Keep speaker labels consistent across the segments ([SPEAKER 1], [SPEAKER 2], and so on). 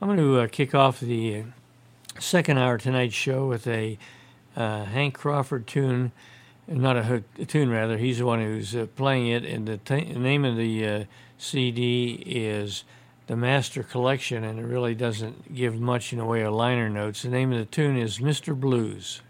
[SPEAKER 1] I'm going to kick off the second hour tonight's show with a Hank Crawford tune, not a tune rather. He's the one who's playing it, and the name of the CD is The Master Collection, and it really doesn't give much in the way of liner notes. The name of the tune is Mr. Blues.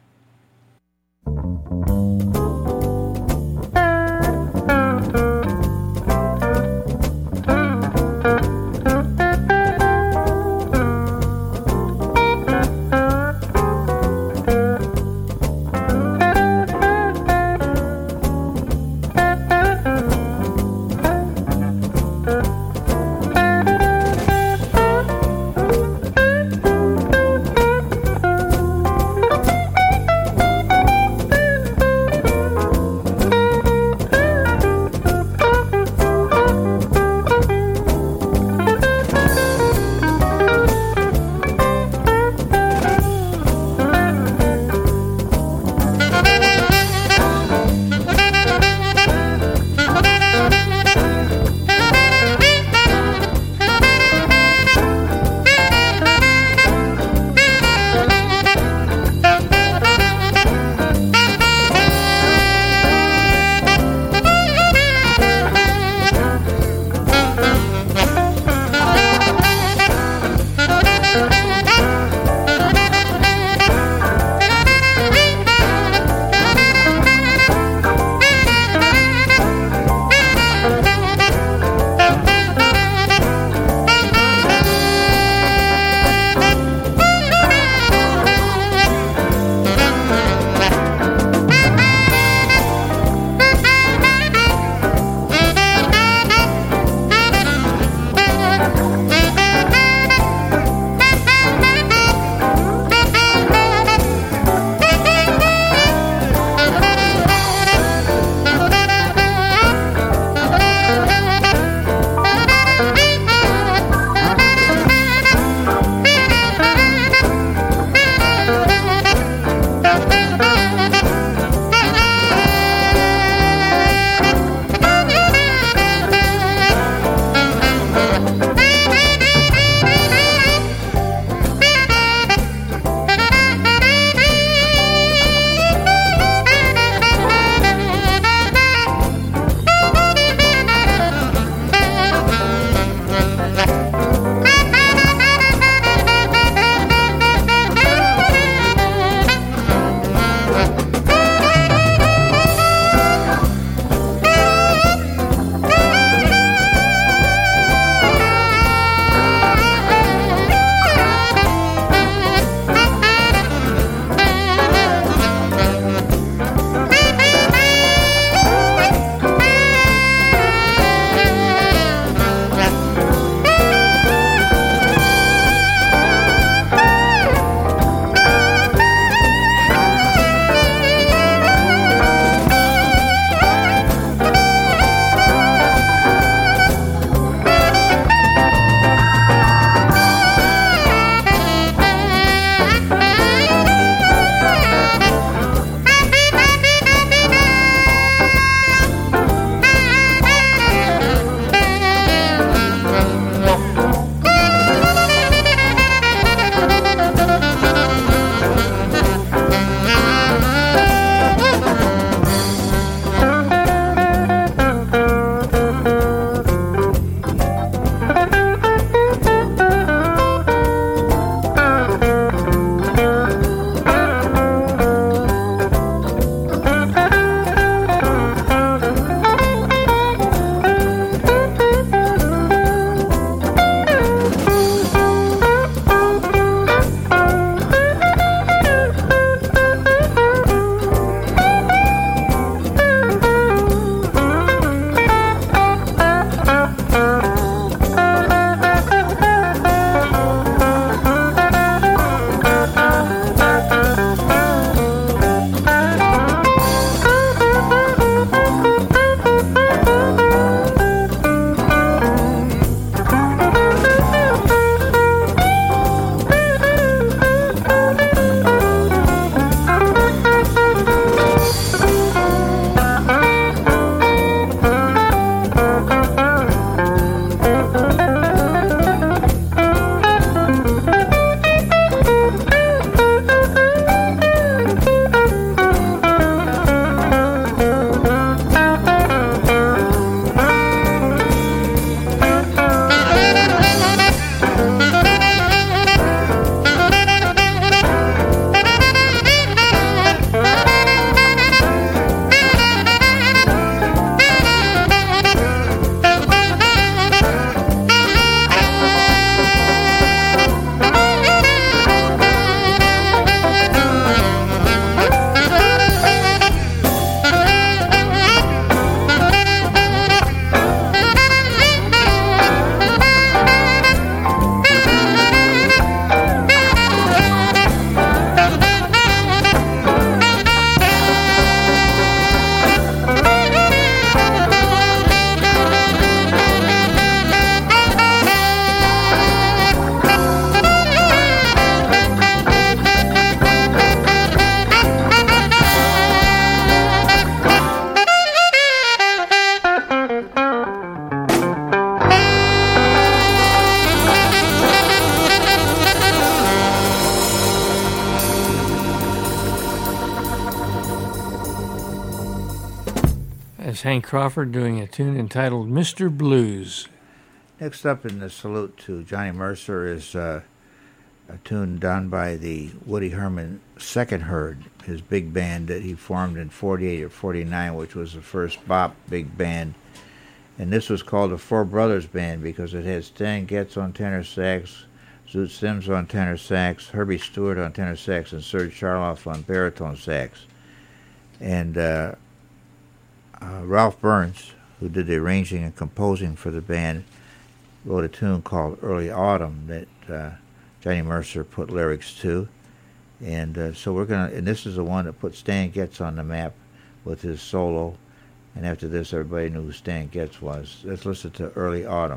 [SPEAKER 1] is Hank Crawford doing a tune entitled Mr. Blues.
[SPEAKER 2] Next up in the salute to Johnny Mercer is a tune done by the Woody Herman Second Herd, his big band that he formed in 48 or 49, which was the first bop big band. And this was called the Four Brothers Band because it had Stan Getz on tenor sax, Zoot Sims on tenor sax, Herbie Stewart on tenor sax, and Serge Charloff on baritone sax. And Ralph Burns, who did the arranging and composing for the band, wrote a tune called Early Autumn that Johnny Mercer put lyrics to. And so we're going to, and this is the one that put Stan Getz on the map with his solo. And after this, everybody knew who Stan Getz was. Let's listen to Early Autumn.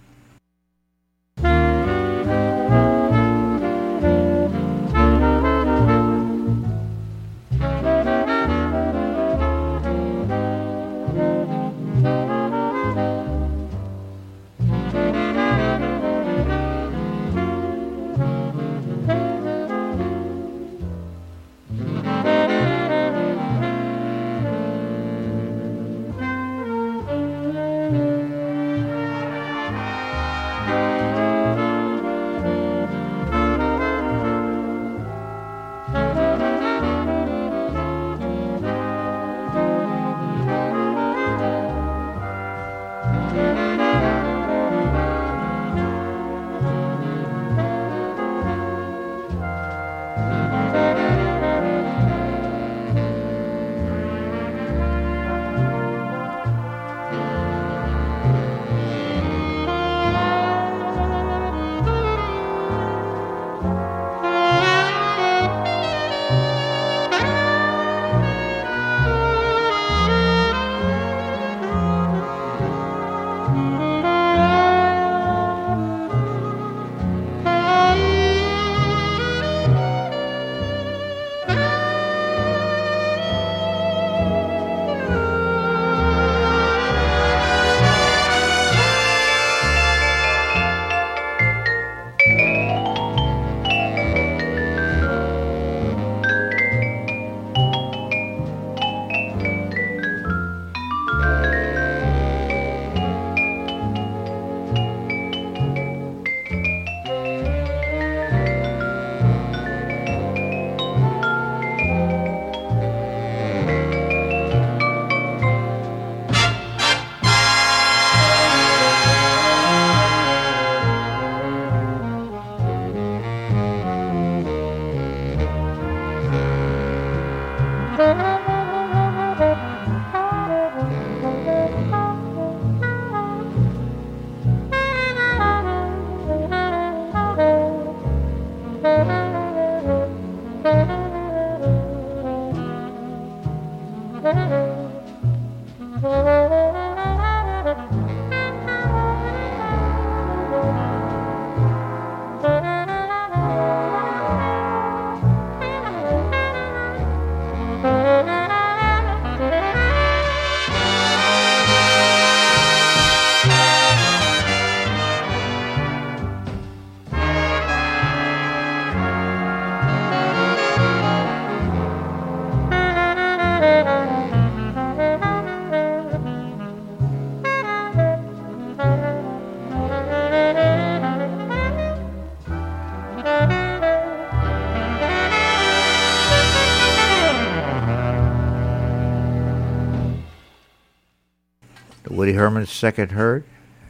[SPEAKER 2] Woody Herman's Second Herd,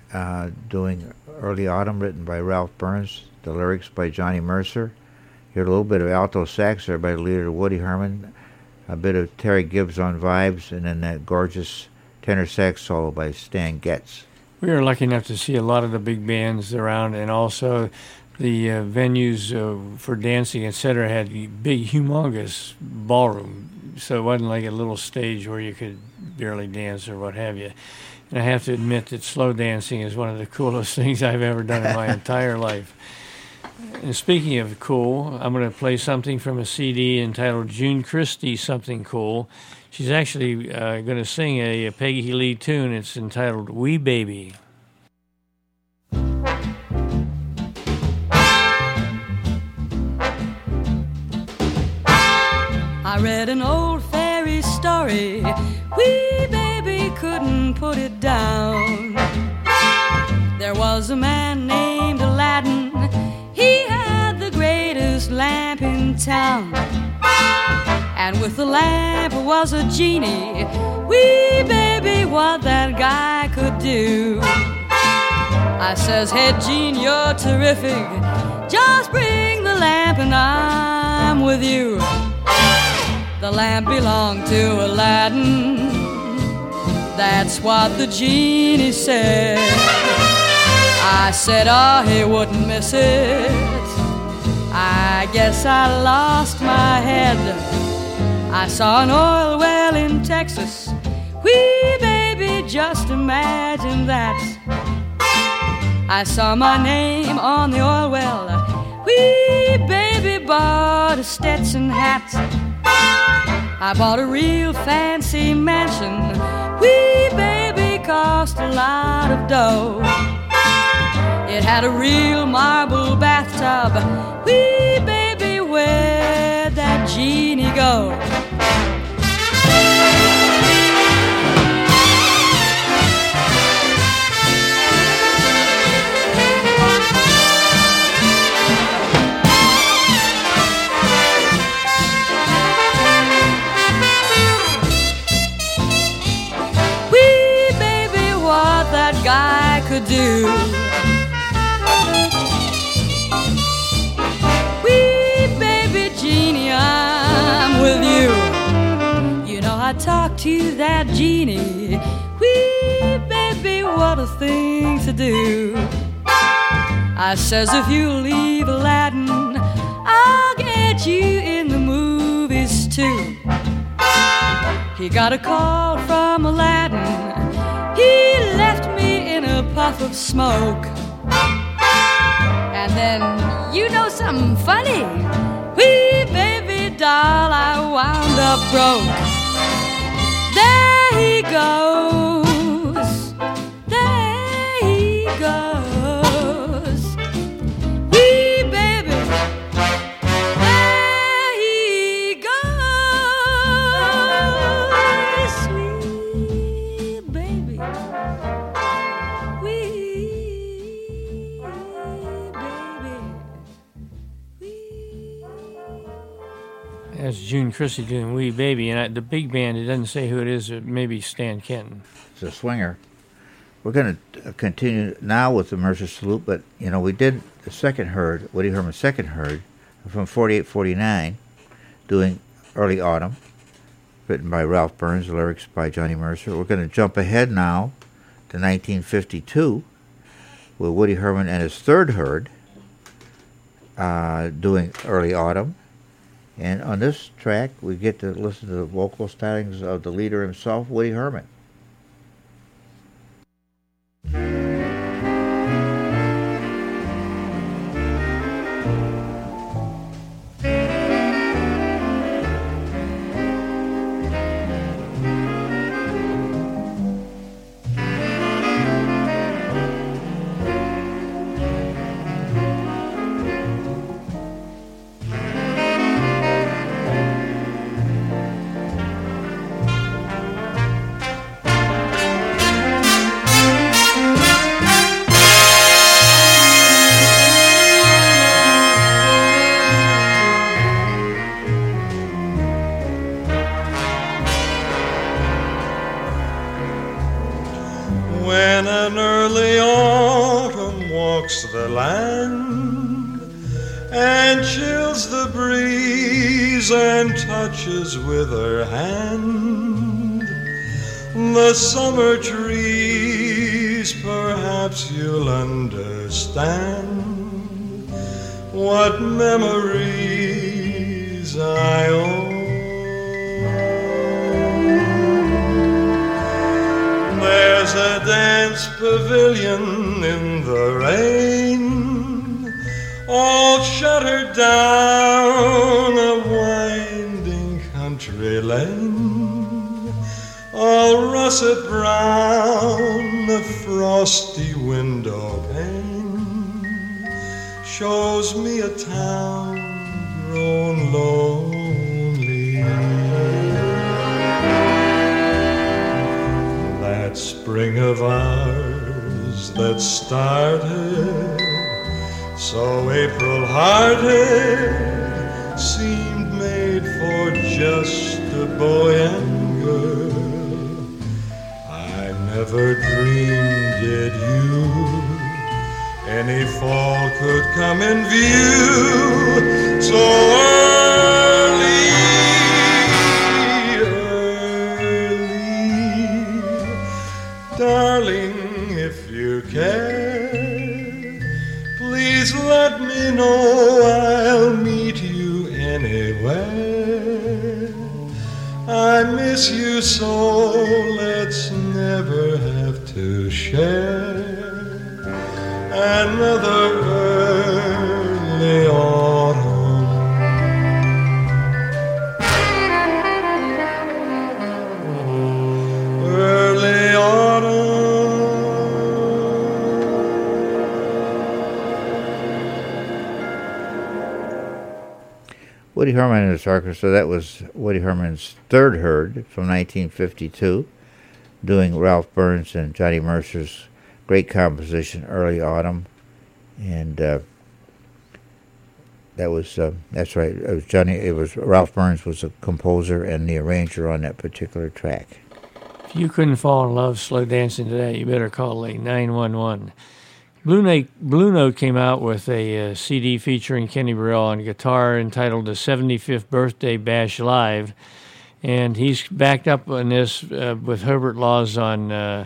[SPEAKER 2] doing Early Autumn, written by Ralph Burns, the lyrics by Johnny Mercer. You heard a little bit of alto sax there by the leader Woody Herman, a bit of Terry Gibbs on vibes, and then that gorgeous tenor sax solo by Stan Getz.
[SPEAKER 1] We were lucky enough to see a lot of the big bands around, and also the venues for dancing, etc., had big, humongous ballroom, so it wasn't like a little stage where you could barely dance or what have you. And I have to admit that slow dancing is one of the coolest things I've ever done in my entire life. And speaking of cool, I'm going to play something from a CD entitled June Christie Something Cool. She's actually going to sing a Peggy Lee tune. It's entitled Wee Baby.
[SPEAKER 3] I read an old fairy story. Wee baby could down. There was a man named Aladdin. He had the greatest lamp in town. And with the lamp was a genie. Wee baby, what that guy could do. I says, hey Gene, you're terrific. Just bring the lamp and I'm with you. The lamp belonged to Aladdin. That's what the genie said. I said, oh, he wouldn't miss it. I guess I lost my head. I saw an oil well in Texas. Wee baby, just imagine that. I saw my name on the oil well. Wee baby, bought a Stetson hat. I bought a real fancy mansion. Wee baby, cost a lot of dough. It had a real marble bathtub. Wee baby, where'd that genie go? Guy could do. Wee baby genie, I'm with you. You know I talked to that genie. Wee baby, what a thing to do. I says if you leave Aladdin, I'll get you in the movies too. He got a call from Aladdin. He left me in a puff of smoke. And then, you know something funny? Wee baby doll, I wound up broke. There he goes. There he goes. Wee baby. There he goes. Sweet baby.
[SPEAKER 1] That's June Christie doing Wee Baby. And the big band, it doesn't say who it is, maybe Stan Kenton.
[SPEAKER 2] It's a swinger. We're going to continue now with the Mercer Salute, but, you know, we did the second herd, Woody Herman's second herd, from 48-49, doing Early Autumn, written by Ralph Burns, the lyrics by Johnny Mercer. We're going to jump ahead now to 1952 with Woody Herman and his third herd doing Early Autumn. And on this track, we get to listen to the vocal stylings of the leader himself, Woody Herman.
[SPEAKER 4] When an early autumn walks the land and chills the breeze and touches with her hand the summer trees, perhaps you'll understand what memories I own. There's a dance pavilion in the rain, all shuttered down a winding country lane, all russet brown, the frosty window pane shows me a town grown lonely. That spring of ours that started so April-hearted seemed made for just a boy and girl. I never dreamed that you any fall could come in view so early, darling, if you care, please let me know I'll meet you anywhere. I miss you so, let's never have to share another early autumn. Early autumn.
[SPEAKER 2] Woody Herman and his orchestra, that was Woody Herman's third herd from 1952, doing Ralph Burns and Johnny Mercer's great composition, Early Autumn. And that's right, it was Ralph Burns was a composer and the arranger on that particular track.
[SPEAKER 1] If you couldn't fall in love slow dancing to that, you better call like 911. Blue Note came out with a CD featuring Kenny Burrell on guitar entitled The 75th Birthday Bash Live, and he's backed up on this with Herbert Laws on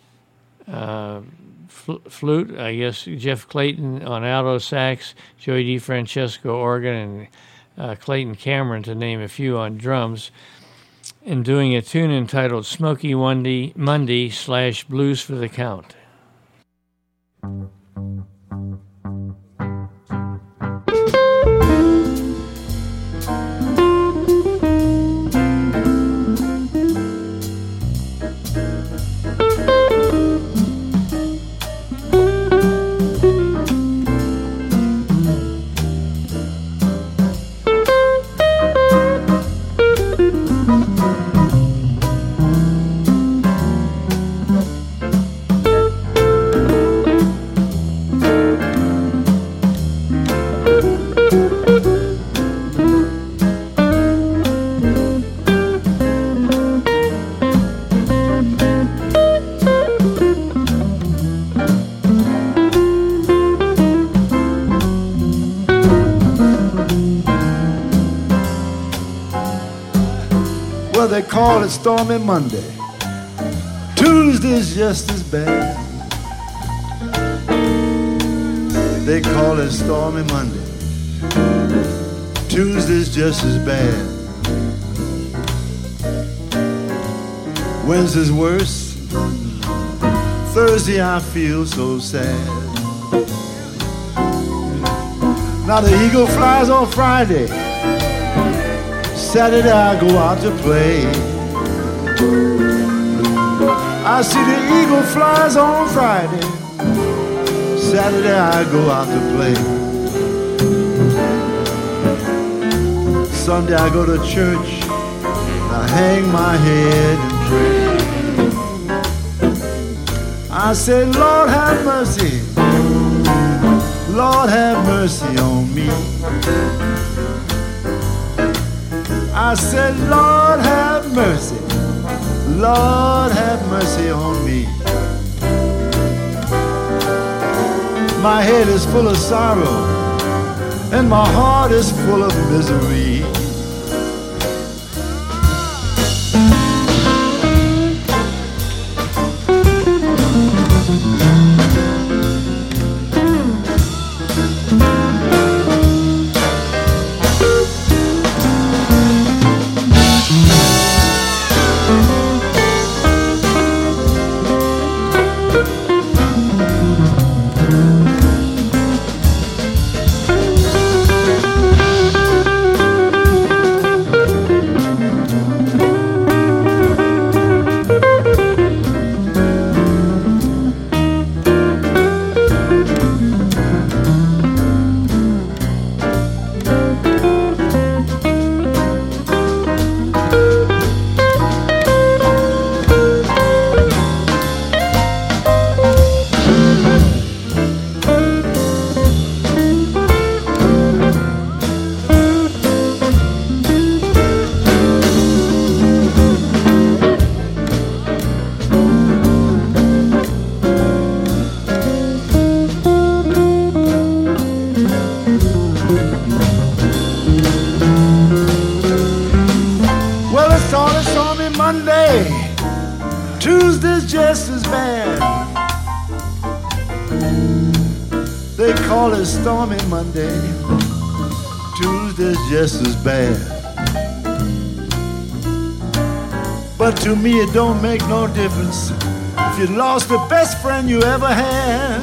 [SPEAKER 1] flute, I guess, Jeff Clayton on alto sax, Joey DeFrancesco organ, and Clayton Cameron, to name a few, on drums, and doing a tune entitled Smoky Monday / Blues for the Count.
[SPEAKER 5] They call it Stormy Monday. Tuesday's just as bad. They call it Stormy Monday. Tuesday's just as bad. Wednesday's worse. Thursday I feel so sad. Now the eagle flies on Friday. Saturday I go out to play. I see the eagle flies on Friday. Saturday I go out to play. Sunday I go to church. I hang my head and pray. I say, Lord have mercy. Lord have mercy on me. I said, Lord have mercy, Lord have mercy on me. My head is full of sorrow, and my heart is full of misery. call it stormy Monday. Tuesday's just as bad. But to me it don't make no difference if you lost the best friend you ever had.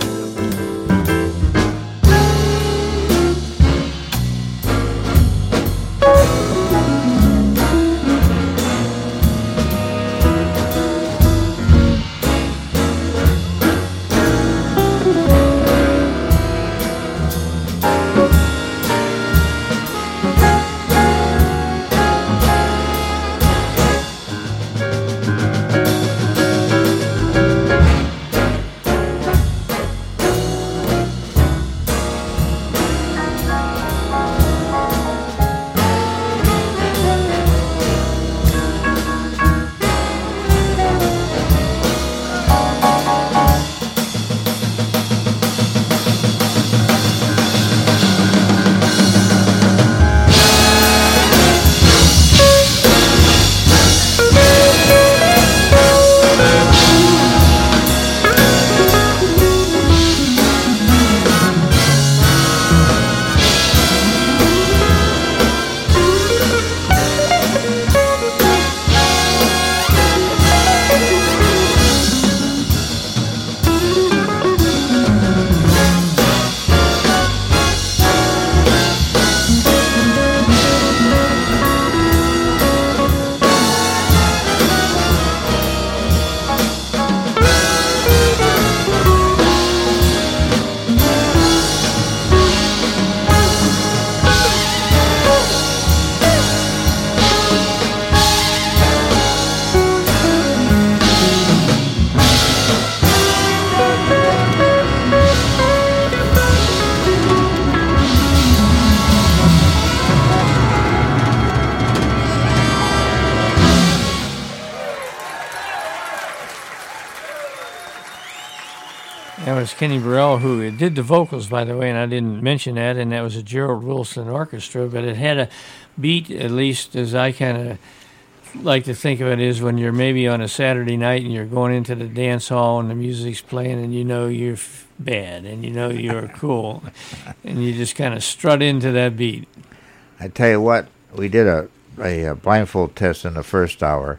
[SPEAKER 1] That was Kenny Burrell, who did the vocals, by the way, and I didn't mention that, and that was a Gerald Wilson orchestra, but it had a beat, at least as I kind of like to think of it, is when you're maybe on a Saturday night and you're going into the dance hall and the music's playing and you know you're bad and you know you're cool, and you just kind of strut into that beat.
[SPEAKER 2] I tell you what, we did a blindfold test in the first hour,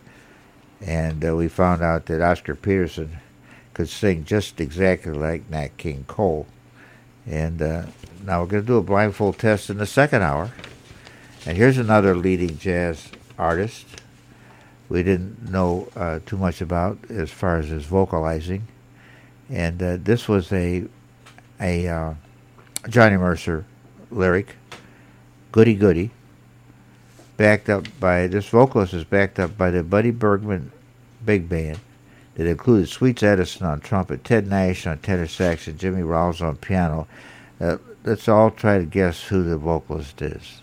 [SPEAKER 2] and we found out that Oscar Peterson could sing just exactly like Nat King Cole. And now we're going to do a blindfold test in the second hour. And here's another leading jazz artist we didn't know too much about as far as his vocalizing. And this was a Johnny Mercer lyric, Goody Goody, backed up by, this vocalist is backed up by the Buddy Bergman Big Band. It included Sweets Edison on trumpet, Ted Nash on tenor sax, and Jimmy Rouse on piano. Let's all try to guess who the vocalist is.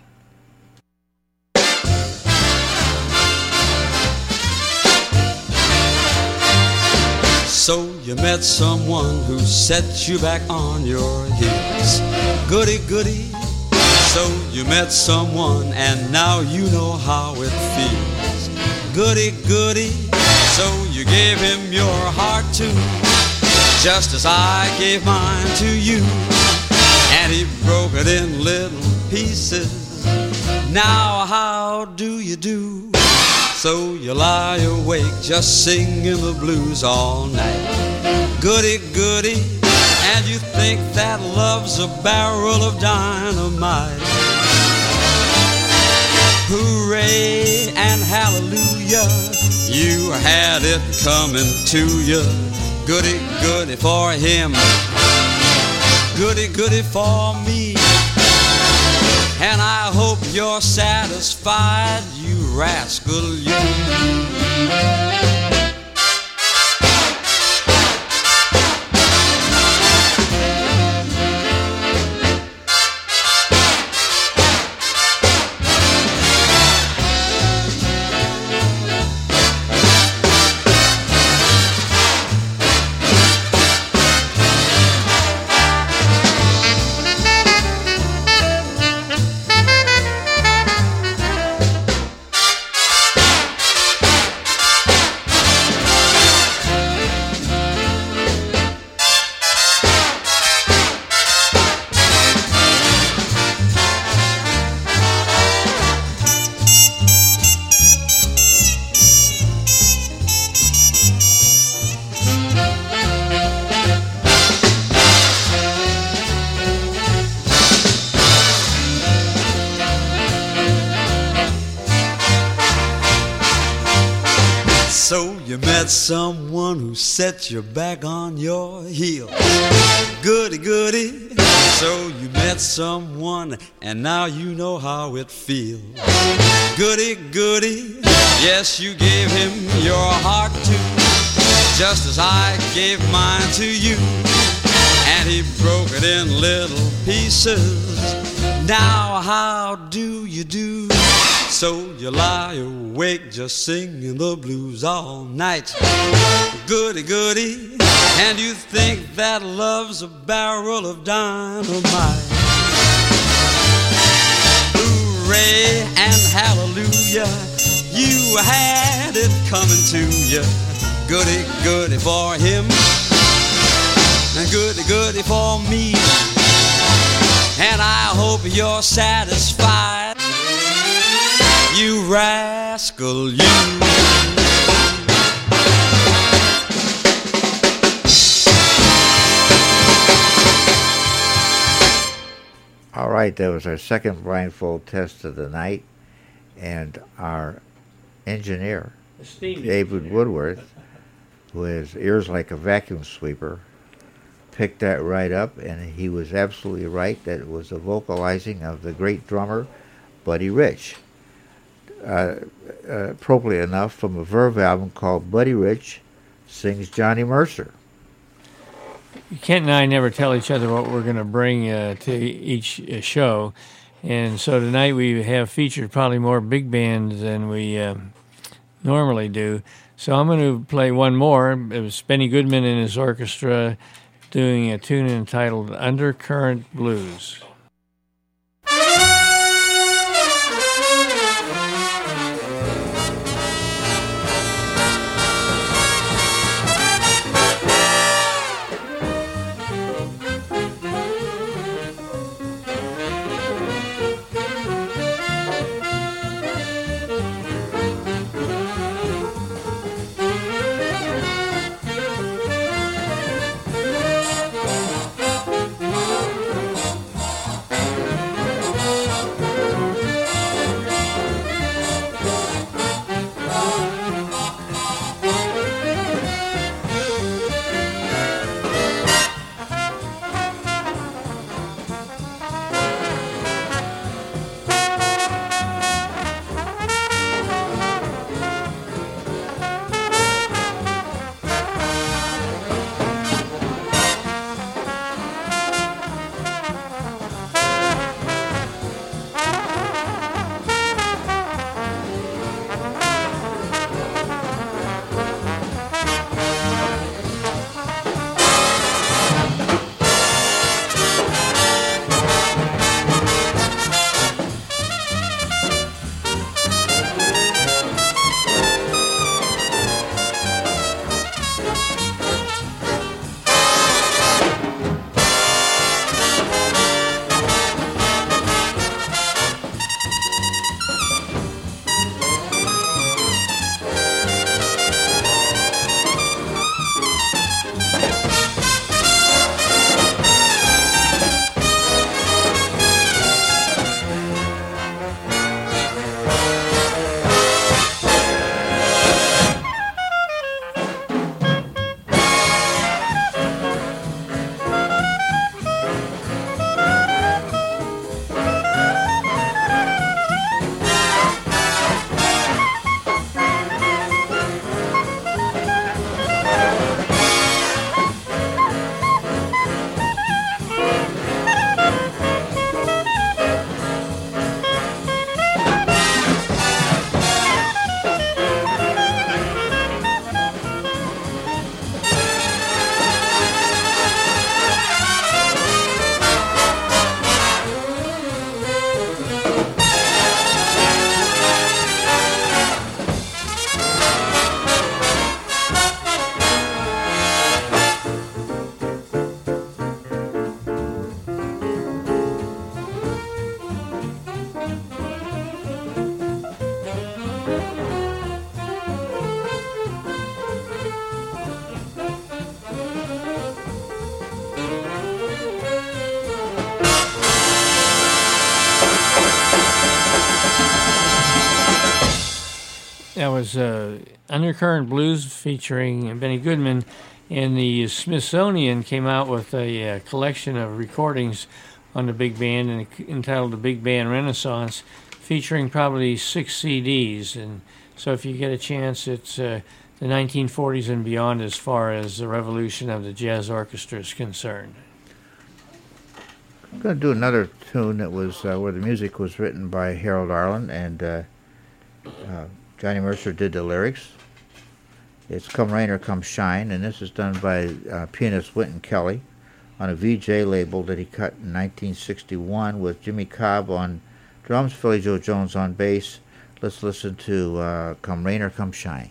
[SPEAKER 6] So you met someone who set you back on your heels. Goody, goody. So you met someone and now you know how it feels. Goody, goody. So you gave him your heart too, just as I gave mine to you. And he broke it in little pieces. Now how do you do? So you lie awake just singing the blues all night. Goody, goody. And you think that love's a barrel of dynamite. Hooray and hallelujah, you had it coming to you. Goody, goody for him, goody, goody for me. And I hope you're satisfied, you rascal, you. you met someone who set you back on your heels. Goody, goody. So you met someone, and now you know how it feels. Goody, goody. Yes, you gave him your heart too, just as I gave mine to you. And he broke it in little pieces. Now how do you do? So you lie awake just singing the blues all night. Goody, goody. And you think that love's a barrel of dynamite. Hooray and hallelujah, you had it coming to you. Goody, goody for him, and goody, goody for me. And I hope you're satisfied, you rascal, you.
[SPEAKER 2] All right, that was our second blindfold test of the night, and our engineer, David Woodworth, who has ears like a vacuum sweeper, picked that right up, and he was absolutely right that it was the vocalizing of the great drummer Buddy Rich. Appropriately enough, from a Verve album called Buddy Rich Sings Johnny Mercer.
[SPEAKER 1] Kent and I never tell each other what we're going to bring to each show, and so tonight we have featured probably more big bands than we normally do. So I'm going to play one more. It was Benny Goodman and his orchestra doing a tune entitled Undercurrent Blues. That was Undercurrent Blues featuring Benny Goodman, and the Smithsonian came out with a collection of recordings on the big band and entitled The Big Band Renaissance, featuring probably 6 CDs. And so if you get a chance, it's the 1940s and beyond as far as the revolution of the jazz orchestra is concerned.
[SPEAKER 2] I'm going to do another tune that was where the music was written by Harold Arlen, and Johnny Mercer did the lyrics. It's Come Rain or Come Shine, and this is done by pianist Wynton Kelly on a VJ label that he cut in 1961 with Jimmy Cobb on drums, Philly Joe Jones on bass. Let's listen to Come Rain or Come Shine.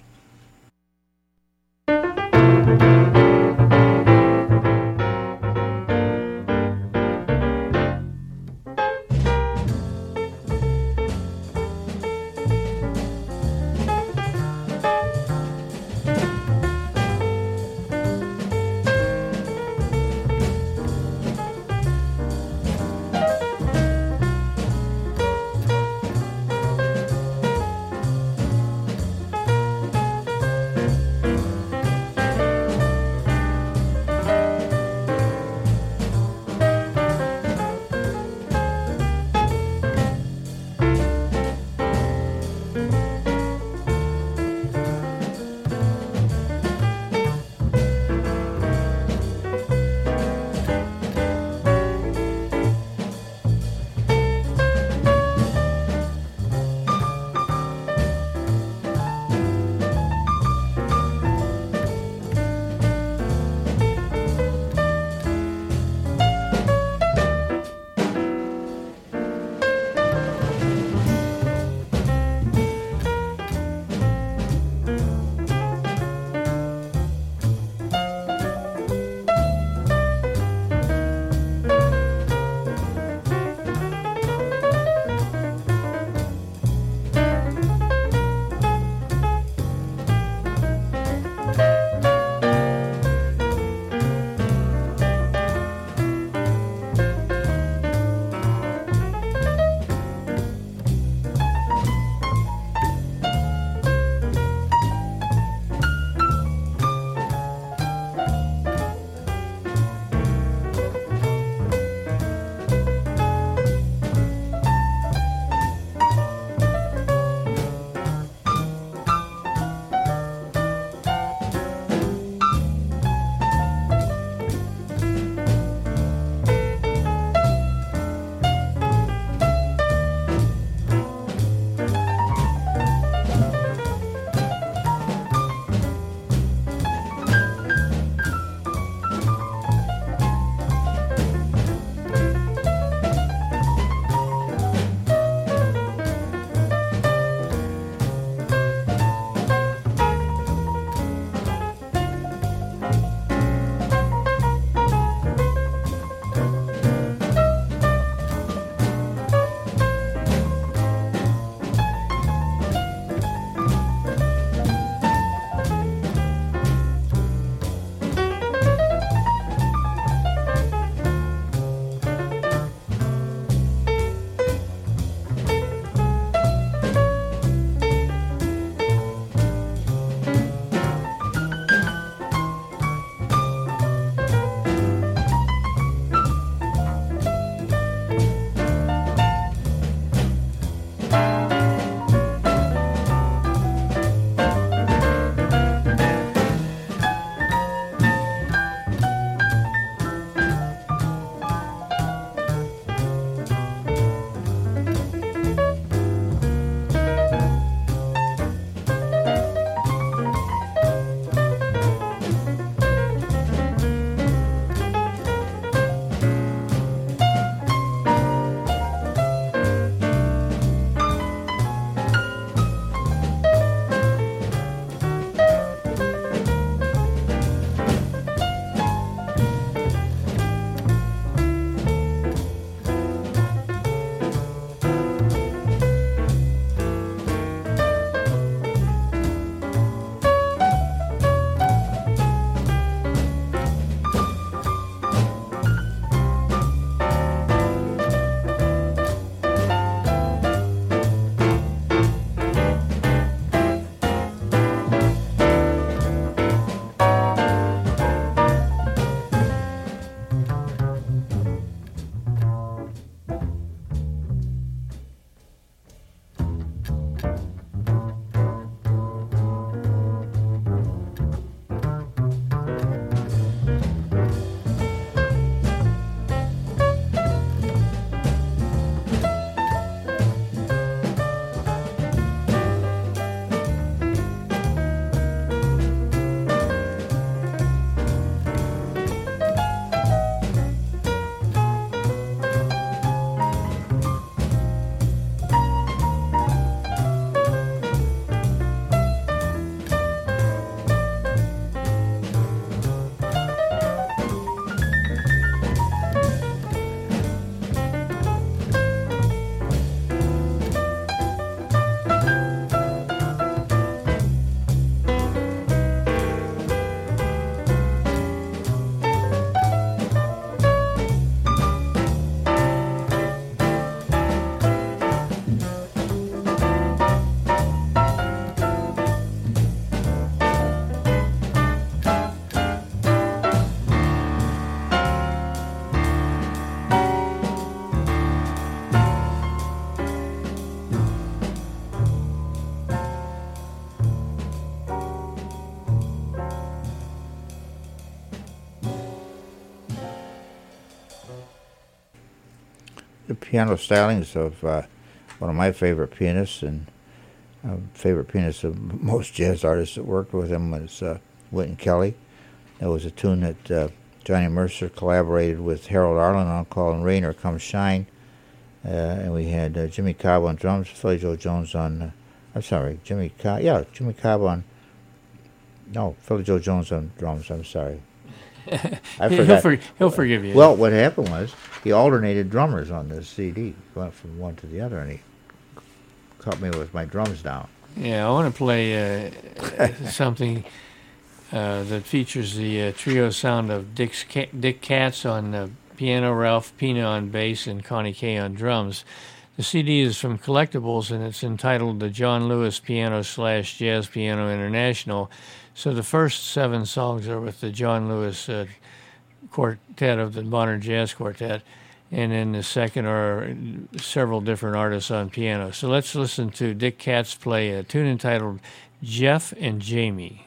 [SPEAKER 2] piano stylings of one of my favorite pianists, and favorite pianist of most jazz artists that worked with him was Wynton Kelly. That was a tune that Johnny Mercer collaborated with Harold Arlen on, called "Rain or Come Shine," and we had Jimmy Cobb on drums, Philly Joe Jones on. Jimmy Cobb on. No, Philly Joe Jones on drums. I'm sorry. I forgot.
[SPEAKER 1] He'll forgive you.
[SPEAKER 2] Well, what happened was he alternated drummers on this CD, went from one to the other, and he caught me with my drums down.
[SPEAKER 1] Yeah, I want to play something that features the trio sound of Dick Katz on piano, Ralph Pina on bass, and Connie Kay on drums. The CD is from Collectibles, and it's entitled The John Lewis Piano / Jazz Piano International. So the first 7 songs are with the John Lewis quartet of the Modern Jazz Quartet, and then the second are several different artists on piano. So let's listen to Dick Katz play a tune entitled Jeff and Jamie.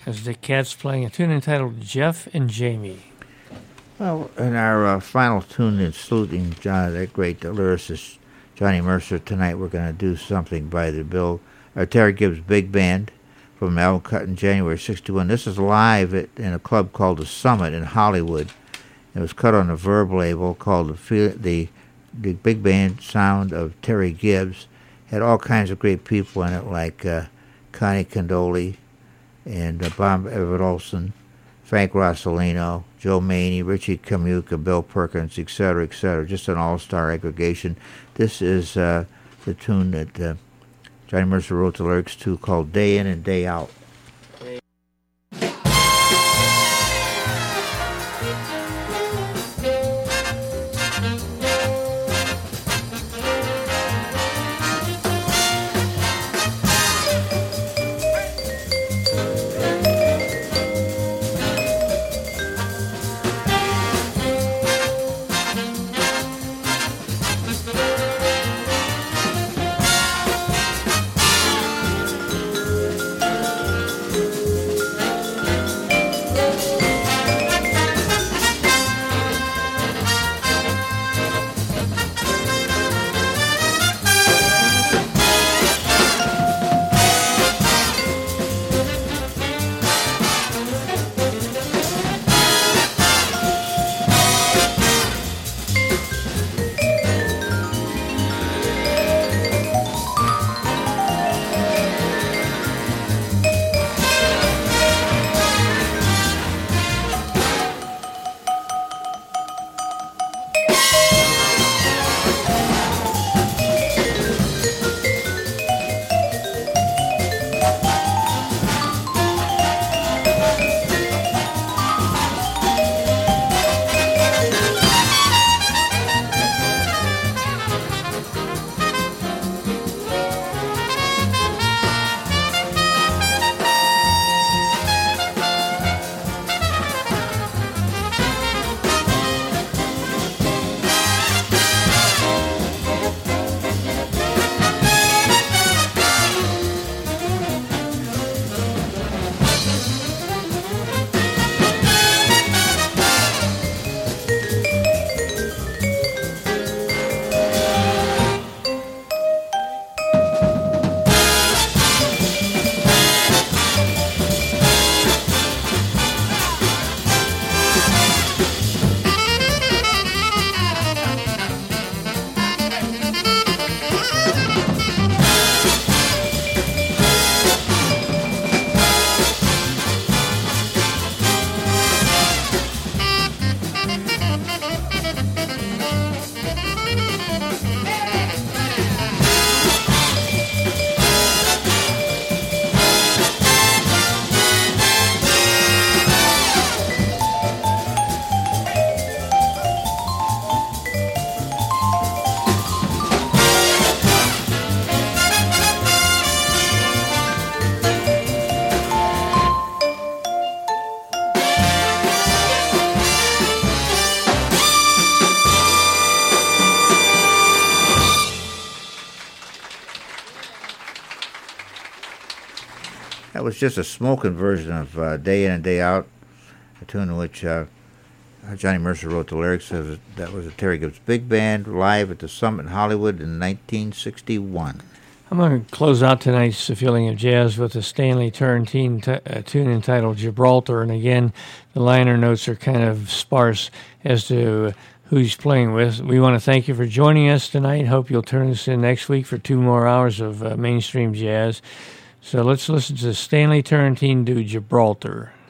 [SPEAKER 1] as the Cats playing a tune entitled Jeff and Jamie.
[SPEAKER 2] Well, in our final tune in saluting that great lyricist Johnny Mercer tonight, we're going to do something by the Terry Gibbs Big Band from an album cut in January '61. This is live in a club called The Summit in Hollywood. It was cut on a Verb label called the Big Band Sound of Terry Gibbs. Had all kinds of great people in it, like Connie Condoli and Bob Everett Olson, Frank Rossellino, Joe Maney, Richie Camuca, Bill Perkins, etc., etc. Just an all-star aggregation. This is the tune that Johnny Mercer wrote the lyrics to, called Day In and Day Out. That was just a smoking version of Day In and Day Out, a tune in which Johnny Mercer wrote the lyrics. That was a Terry Gibbs Big Band live at the Summit in Hollywood in 1961.
[SPEAKER 1] I'm going to close out tonight's Feeling of Jazz with a Stanley Turrentine tune entitled Gibraltar. And again, the liner notes are kind of sparse as to who he's playing with. We want to thank you for joining us tonight. Hope you'll turn us in next week for 2 more hours of mainstream jazz. So let's listen to Stanley Turrentine do Gibraltar.